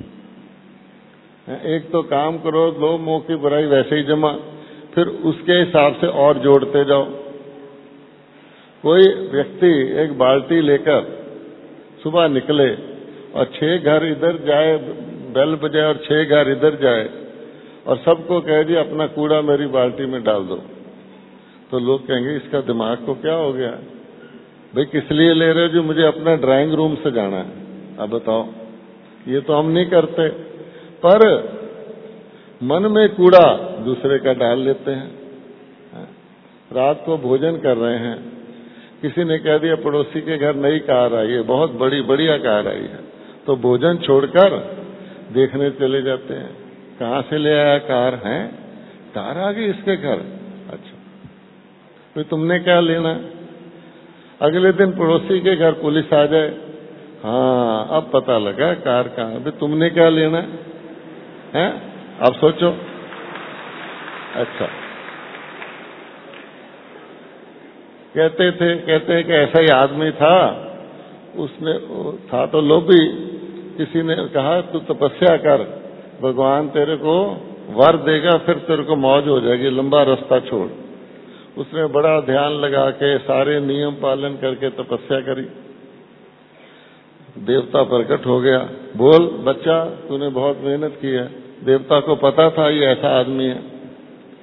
एक तो काम करो, 2 मुंह की बुराई वैसे ही जमा, फिर उसके हिसाब से और जोड़ते जाओ। कोई व्यक्ति एक बाल्टी लेकर सुबह निकले और 6 घर इधर जाए, बेल बजाए और 6 घर इधर जाए, और सबको कह दिया अपना कूड़ा मेरी बाल्टी में डाल दो, तो लोग कहेंगे इसका दिमाग को क्या हो गया? भाई किस लिए ले रहे हो? जो मुझे अपना ड्राइंग रूम से जाना है। अब बताओ, ये तो हम नहीं करते, पर मन में कूड़ा दूसरे का डाल लेते हैं। रात को भोजन कर रहे हैं, किसी ने कह दिया पड़ोसी के घर नई कार आई है, बहुत बढ़िया कार आई है, तो भोजन छोड़कर देखने चले जाते हैं, कहां से ले आया कार? है कार आ गई इसके घर। अच्छा, तो तुमने क्या लेना? अगले दिन पड़ोसी के घर पुलिस आ जाए, हाँ अब पता लगा कार कहां। भाई तुमने क्या लेना है? आप सोचो। अच्छा, कहते हैं कि ऐसा ही आदमी था, उसने था तो लोभी, किसी ने कहा तू तपस्या कर, भगवान तेरे को वर देगा, फिर तेरे को मौज हो जाएगी, लंबा रास्ता छोड़। उसने बड़ा ध्यान लगा के सारे नियम पालन करके तपस्या करी। देवता प्रकट हो गया, बोल बच्चा, तूने बहुत मेहनत की है। देवता को पता था ये ऐसा आदमी है।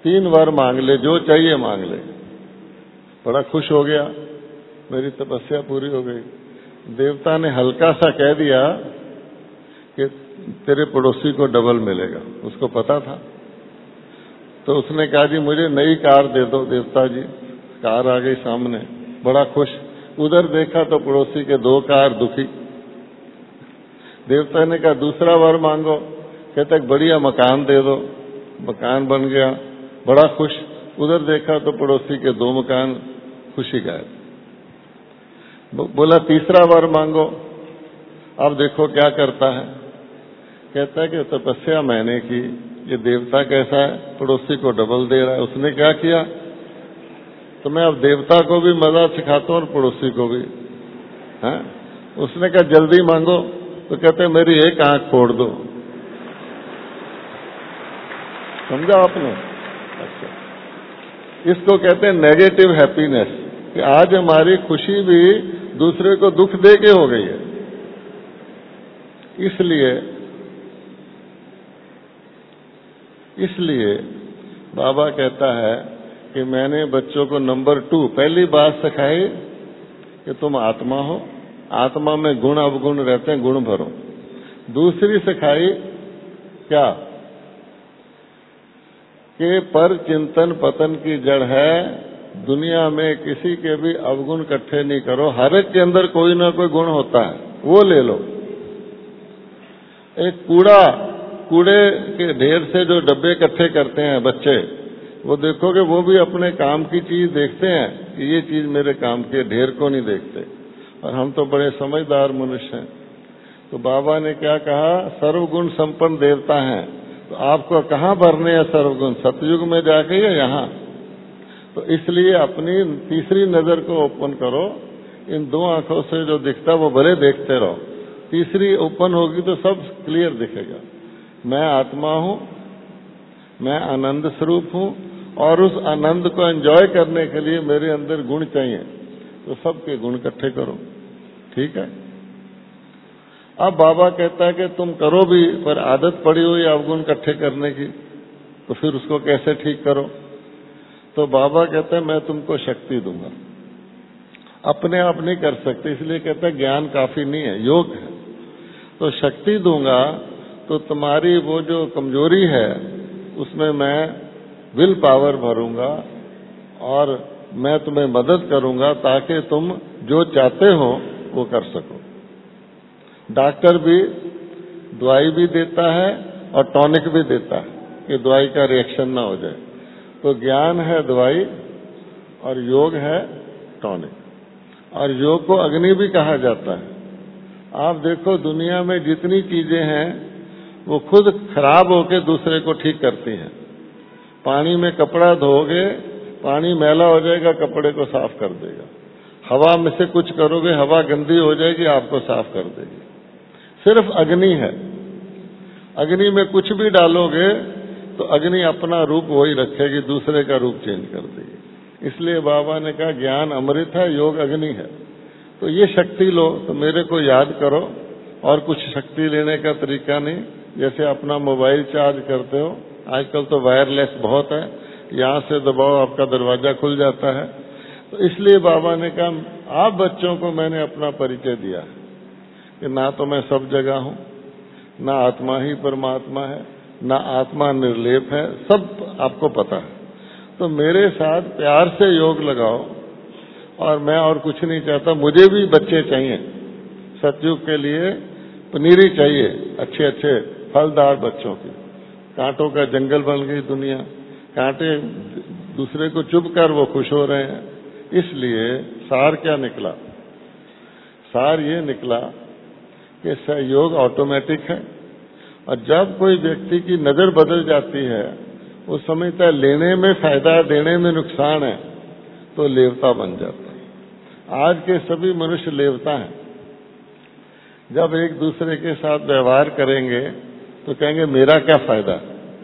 3 वर मांग ले, जो चाहिए मांग ले। बड़ा खुश हो गया, मेरी तपस्या पूरी हो गई। देवता ने हल्का सा कह दिया कि तेरे पड़ोसी को डबल मिलेगा, उसको पता था। तो उसने कहा जी मुझे नई कार दे दो। देवता जी, कार आ गई सामने, बड़ा खुश। उधर देखा तो पड़ोसी के 2 कार, दुखी। देवता ने कहा दूसरा वर मांगो। कहता एक बढ़िया मकान दे दो। मकान बन गया, बड़ा खुश। उधर देखा तो पड़ोसी के 2 मकान, खुशी गायब। बोला तीसरा वर मांगो। अब देखो क्या करता है। कहता है कि तपस्या मैंने की, ये देवता कैसा है, पड़ोसी को डबल दे रहा है। उसने क्या किया, तो मैं अब देवता को भी मजा सिखाता हूं और पड़ोसी को भी। है? उसने कहा जल्दी मांगो। तो कहते मेरी एक आंख फोड़ दो। समझा आपने? अच्छा, इसको कहते हैं नेगेटिव हैप्पीनेस, कि आज हमारी खुशी भी दूसरे को दुख दे के हो गई है। इसलिए बाबा कहता है कि मैंने बच्चों को नंबर 2 पहली बात सिखाई कि तुम आत्मा हो, आत्मा में गुण अवगुण रहते हैं, गुण भरो। दूसरी सिखाई क्या, कि पर चिंतन पतन की जड़ है, दुनिया में किसी के भी अवगुण इकट्ठे नहीं करो, हर एक के अंदर कोई ना कोई गुण होता है, वो ले लो। एक कूड़े के ढेर से जो डब्बे इकट्ठे करते हैं बच्चे, वो देखोगे वो भी अपने काम की चीज देखते हैं कि ये चीज मेरे काम के, ढेर को नहीं देखते। और हम तो बड़े समझदार मनुष्य हैं। तो बाबा ने क्या कहा, सर्वगुण संपन्न देवता हैं, तो आपको कहाँ भरने हैं सर्वगुण, सतयुग में जाके या यहाँ? तो इसलिए अपनी तीसरी नजर को ओपन करो। इन 2 आंखों से जो दिखता वो भले देखते रहो, तीसरी ओपन होगी तो सब क्लियर दिखेगा। मैं आत्मा हूं, मैं आनंद स्वरूप हूं, और उस आनंद को एंजॉय करने के लिए मेरे अंदर गुण चाहिए, तो सबके गुण इकट्ठे करो। ठीक है? अब बाबा कहता है कि तुम करो भी, पर आदत पड़ी हुई अवगुण इकट्ठे करने की, तो फिर उसको कैसे ठीक करो? तो बाबा कहता है मैं तुमको शक्ति दूंगा। अपने आप नहीं कर सकते, इसलिए कहता है ज्ञान काफी नहीं है, योग है। तो शक्ति दूंगा तो तुम्हारी वो जो कमजोरी है उसमें मैं विल पावर भरूंगा, और मैं तुम्हें मदद करूंगा ताकि तुम जो चाहते हो वो कर सको। डॉक्टर भी दवाई भी देता है और टॉनिक भी देता है कि दवाई का रिएक्शन ना हो जाए। तो ज्ञान है दवाई और योग है टॉनिक, और योग को अग्नि भी कहा जाता है। आप देखो दुनिया में जितनी चीजें हैं वो खुद खराब होकर दूसरे को ठीक करती हैं। पानी में कपड़ा धोओगे, पानी मैला हो जाएगा, कपड़े को साफ कर देगा। हवा में से कुछ करोगे, हवा गंदी हो जाएगी, आपको साफ कर देगी। सिर्फ अग्नि है, अग्नि में कुछ भी डालोगे तो अग्नि अपना रूप वही रखेगी, दूसरे का रूप चेंज कर देगी। इसलिए बाबा ने कहा ज्ञान अमृत है, योग अग्नि है। तो ये शक्ति लो, तो मेरे को याद करो, और कुछ शक्ति लेने का तरीका नहीं। जैसे अपना मोबाइल चार्ज करते हो, आजकल तो वायरलेस बहुत है, यहाँ से दबाओ आपका दरवाजा खुल जाता है। तो इसलिए बाबा ने कहा आप बच्चों को मैंने अपना परिचय दिया कि ना तो मैं सब जगह हूँ, ना आत्मा ही परमात्मा है, ना आत्मा निर्लेप है, सब आपको पता है। तो मेरे साथ प्यार से योग लगाओ, और मैं और कुछ नहीं चाहता। मुझे भी बच्चे चाहिए, सतयुग के लिए पनीरी चाहिए, अच्छे अच्छे फलदार बच्चों की। कांटों का जंगल बन गई दुनिया, कांटे दूसरे को चुभ कर वो खुश हो रहे हैं। इसलिए सार क्या निकला? सार ये निकला कि सहयोग ऑटोमेटिक है, और जब कोई व्यक्ति की नजर बदल जाती है, वो समझता है लेने में फायदा, देने में नुकसान है, तो लेवता बन जाता है। आज के सभी मनुष्य लेवता हैं। जब एक दूसरे के साथ व्यवहार करेंगे तो कहेंगे मेरा क्या फायदा।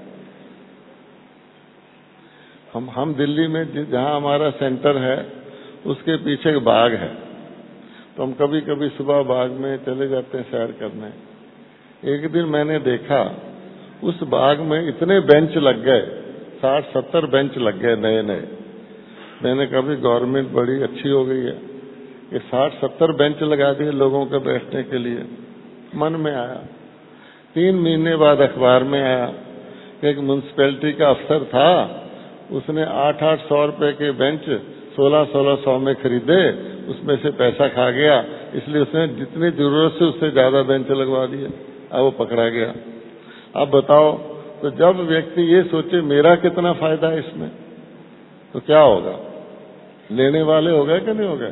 हम दिल्ली में जहां हमारा सेंटर है उसके पीछे एक बाग है, तो हम कभी कभी सुबह बाग में चले जाते हैं सैर करने। एक दिन मैंने देखा उस बाग में इतने बेंच लग गए 60-70 बेंच लग गए नए नए। मैंने कहा भी गवर्नमेंट बड़ी अच्छी हो गई है, ये 60-70 बेंच लगा दिए लोगों के बैठने के लिए। मन में आया, 3 महीने बाद अखबार में आया कि एक म्यूनसिपैलिटी का अफसर था, उसने 800 रुपए के बेंच 1600 में खरीदे, उसमें से पैसा खा गया, इसलिए उसने जितनी जरूरत से उससे ज्यादा बेंच लगवा दिए। अब वो पकड़ा गया। अब बताओ, तो जब व्यक्ति ये सोचे मेरा कितना फायदा है इसमें, तो क्या होगा? लेने वाले हो गए कि नहीं हो गए?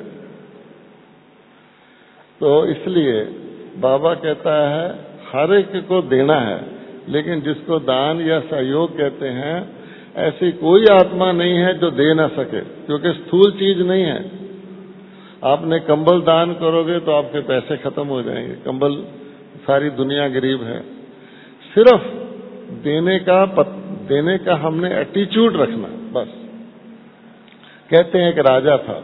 तो इसलिए बाबा कहता है हर एक को देना है, लेकिन जिसको दान या सहयोग कहते हैं, ऐसी कोई आत्मा नहीं है जो दे ना सके, क्योंकि स्थूल चीज नहीं है। आपने कंबल दान करोगे तो आपके पैसे खत्म हो जाएंगे, कंबल सारी दुनिया गरीब है। सिर्फ देने का हमने एटीट्यूड रखना, बस। कहते हैं कि राजा था,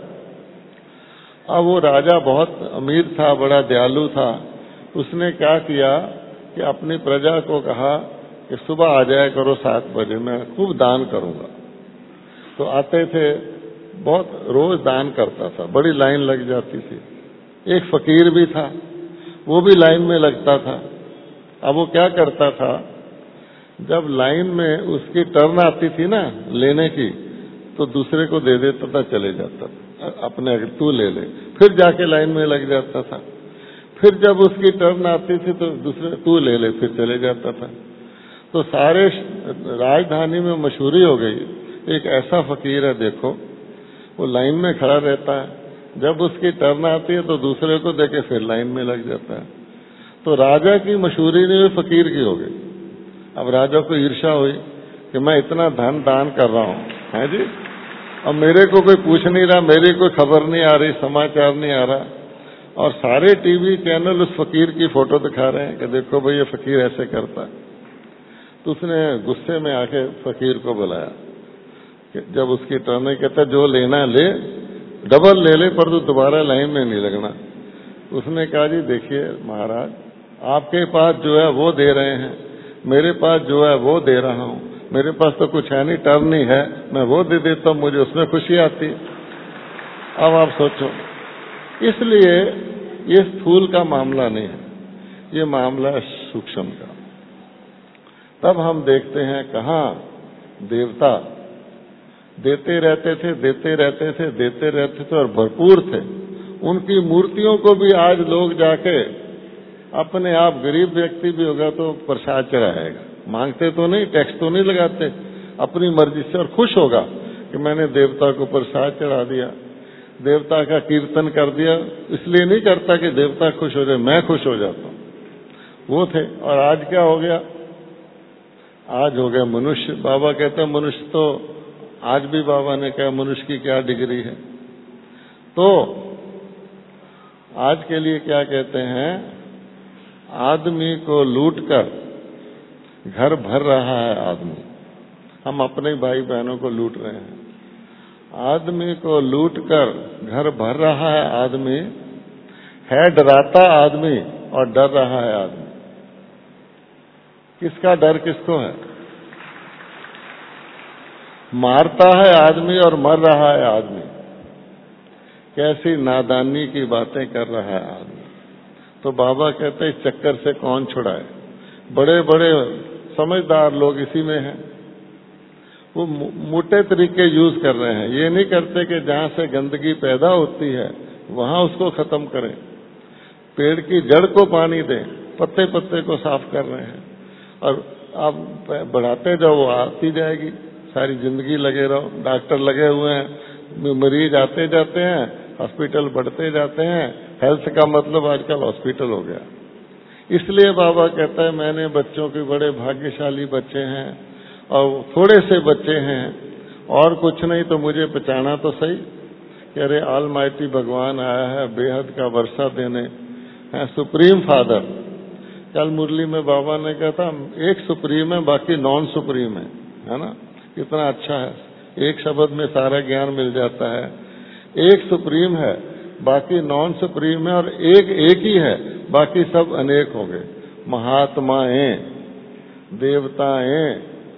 अब वो राजा बहुत अमीर था, बड़ा दयालु था। उसने क्या किया कि अपनी प्रजा को कहा कि सुबह आ जाया करो 7 बजे, मैं खूब दान करूंगा। तो आते थे, बहुत रोज दान करता था, बड़ी लाइन लग जाती थी। एक फकीर भी था, वो भी लाइन में लगता था। अब वो क्या करता था, जब लाइन में उसकी टर्न आती थी ना लेने की, तो दूसरे को दे देता था, चले जाता था, अपने तू ले ले, फिर जाके लाइन में लग जाता था। फिर जब उसकी टर्न आती थी तो दूसरे तू ले ले, फिर चले जाता था। तो सारे राजधानी में मशहूरी हो गई, एक ऐसा फकीर है देखो, वो लाइन में खड़ा रहता है, जब उसकी टर्न आती है तो दूसरे को देके फिर लाइन में लग जाता है। तो राजा की मशहूरी नहीं हुई, फकीर की हो गई। अब राजा को ईर्ष्या हुई कि मैं इतना धन दान कर रहा हूं, है जी, अब मेरे को कोई पूछ नहीं रहा, मेरी कोई खबर नहीं आ रही, समाचार नहीं आ रहा, और सारे टीवी चैनल उस फकीर की फोटो दिखा रहे हैं कि देखो भाई ये फकीर ऐसे करता है। तो उसने गुस्से में आके फकीर को बुलाया कि जब उसकी टर्न, कहता जो लेना ले, डबल ले ले, पर तो दोबारा लाइन में नहीं लगना। उसने कहा जी देखिए महाराज, आपके पास जो है वो दे रहे हैं, मेरे पास जो है वो दे रहा हूं, मेरे पास तो कुछ है नहीं, टर्न ही है, मैं वो दे देता हूं, मुझे उसमें खुशी आती है। अब आप सोचो, इसलिए ये स्थूल का मामला नहीं है, ये मामला है सूक्ष्म का। तब हम देखते हैं कहाँ देवता देते रहते थे, देते रहते थे, देते रहते थे और भरपूर थे। उनकी मूर्तियों को भी आज लोग जाके अपने आप, गरीब व्यक्ति भी होगा तो प्रसाद चढ़ाएगा, मांगते तो नहीं, टैक्स तो नहीं लगाते, अपनी मर्जी से, और खुश होगा कि मैंने देवता को प्रसाद चढ़ा दिया, देवता का कीर्तन कर दिया। इसलिए नहीं करता कि देवता खुश हो जाए, मैं खुश हो जाता हूं। वो थे। और आज क्या हो गया? आज हो गया मनुष्य। बाबा कहते हैं मनुष्य, तो आज भी बाबा ने कहा मनुष्य की क्या डिग्री है। तो आज के लिए क्या कहते हैं, आदमी को लूटकर घर भर रहा है आदमी। हम अपने भाई बहनों को लूट रहे हैं। आदमी को लूटकर घर भर रहा है आदमी, है डराता आदमी और डर रहा है आदमी। किसका डर किसको है? मारता है आदमी और मर रहा है आदमी। कैसी नादानी की बातें कर रहा है आदमी। तो बाबा कहते हैं इस चक्कर से कौन छुड़ाए। बड़े बड़े समझदार लोग इसी में हैं, वो मोटे तरीके यूज कर रहे हैं। ये नहीं करते कि जहां से गंदगी पैदा होती है वहां उसको खत्म करें, पेड़ की जड़ को पानी दें, पत्ते पत्ते को साफ कर रहे हैं। और आप बढ़ाते जाओ, वो आती जाएगी, सारी जिंदगी लगे रहो। डॉक्टर लगे हुए हैं, मरीज आते जाते हैं, हॉस्पिटल बढ़ते जाते हैं। हेल्थ का मतलब आजकल हॉस्पिटल हो गया। इसलिए बाबा कहता है मैंने बच्चों के, बड़े भाग्यशाली बच्चे हैं और थोड़े से बच्चे हैं, और कुछ नहीं तो मुझे पहचाना तो सही कि अरे ऑलमाइटी भगवान आया है बेहद का वर्षा देने, है सुप्रीम फादर। कल मुरली में बाबा ने कहा था एक सुप्रीम है बाकी नॉन सुप्रीम है ना। कितना अच्छा है, एक शब्द में सारा ज्ञान मिल जाता है। एक सुप्रीम है बाकी नॉन सुप्रीम है, और एक ही है बाकी सब अनेक हो गए। महात्माएं, देवताएं,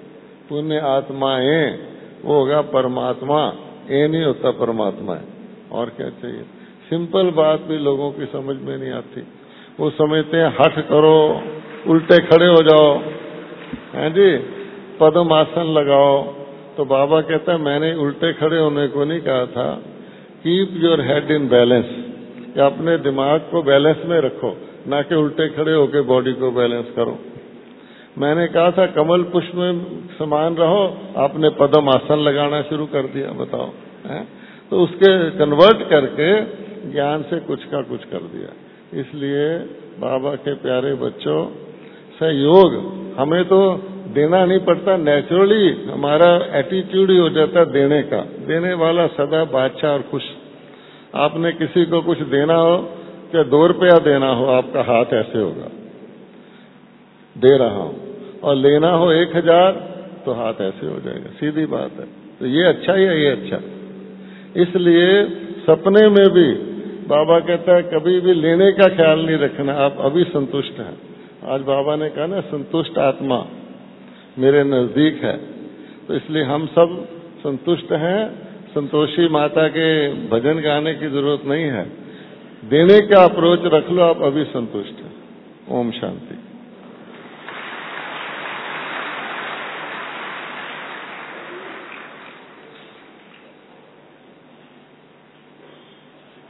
पुण्य आत्माएं, वो होगा परमात्मा। ये नहीं होता परमात्मा है। और क्या चाहिए? सिंपल बात भी लोगों की समझ में नहीं आती। वो समझते हैं हठ करो, उल्टे खड़े हो जाओ, हैं जी, पद्मासन लगाओ। तो बाबा कहता है मैंने उल्टे खड़े होने को नहीं कहा था, keep your head in balance, या अपने दिमाग को बैलेंस में रखो, ना कि उल्टे खड़े होकर बॉडी को बैलेंस करो। मैंने कहा था कमल पुष्प में समान रहो, आपने पद्मासन लगाना शुरू कर दिया, बताओ है? तो उसके कन्वर्ट करके ज्ञान से कुछ का कुछ कर दिया। इसलिए बाबा के प्यारे बच्चों, सहयोग हमें तो देना नहीं पड़ता, नेचुरली हमारा एटीट्यूड ही हो जाता है देने का। देने वाला सदा बादशाह और खुश। आपने किसी को कुछ देना हो, क्या 2 रुपया देना हो, आपका हाथ ऐसे होगा, दे रहा हूं, और लेना हो 1000 तो हाथ ऐसे हो जाएगा। सीधी बात है। तो ये अच्छा या ये अच्छा? इसलिए सपने में भी बाबा कहता है कभी भी लेने का ख्याल नहीं रखना, आप अभी संतुष्ट हैं। आज बाबा ने कहा ना, संतुष्ट आत्मा मेरे नजदीक है। तो इसलिए हम सब संतुष्ट हैं। संतोषी माता के भजन गाने की जरूरत नहीं है, देने का अप्रोच रख लो, आप अभी संतुष्ट हैं। ओम शांति।